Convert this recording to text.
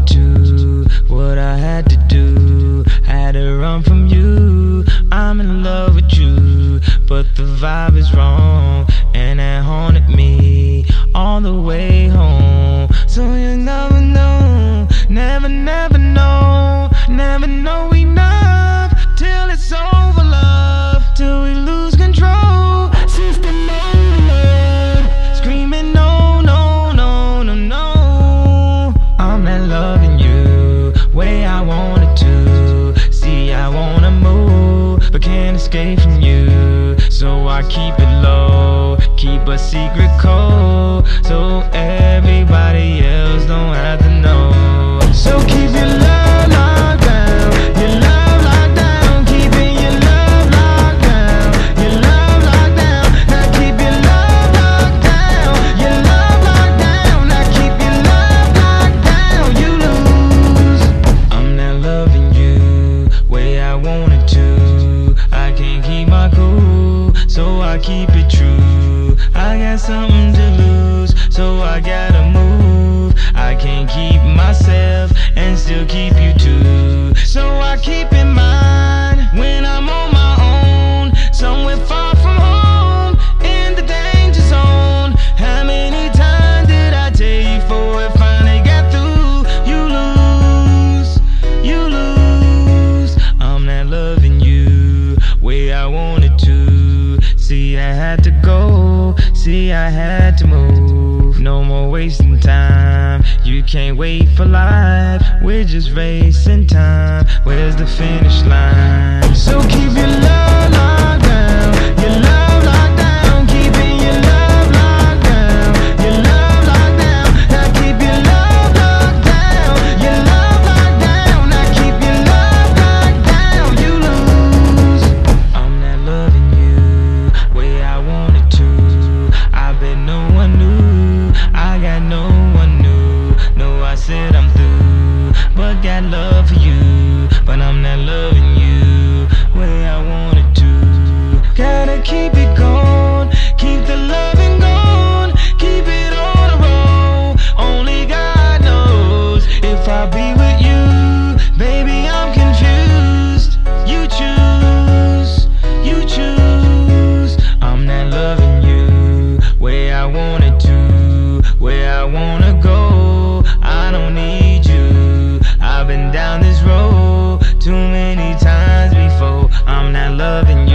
wanted to, what I had to do. Had to run from you. I'm in love with you, but the vibe is wrong, and it haunted me all the way home. So you never know, never know, never know enough till it's over, love, till we lose control. System overload, screaming no, no, no, no, no. I'm not loving you way I wanted to. See, I wanna move, but can't escape from you. So I keep it low, keep a secret code, so everybody else don't have to know. So keep your love locked down, your love locked down, keeping your love locked down, your love locked down. Now keep your love locked down, your love locked down. Now keep your love locked down. You lose. I'm not loving you way I wanted to. I can't keep my cool, so I keep it true. I got something to lose, so I gotta move. I can't keep myself and still keep you too. So I keep in mind when I'm on my own, somewhere far from home, in the danger zone. How many times did I tell you before it finally got through? You lose, you lose. I'm not loving you way I wanted to. See, I had to go, see, I had to move. No more wasting time, you can't wait for life. We're just racing time, where's the finish line? So keep your love locked down, your love locked down, keeping your love locked down, your love locked down. Now keep your love locked down, your love locked down. Now keep your love locked down. You lose. I'm not loving you way I wanted to. I bet no one knew, I got no one new. No, I said I'm through, but got love for you. But I'm not loving you way I wanted to. Gotta keep it going, keep the loving going, keep it on the road. Only God knows if I'll be with you. Baby, I'm confused. You choose, you choose. I'm not loving you way I wanted to, where I wanna go. I don't need you. I've been down this road too many times before. I'm not loving you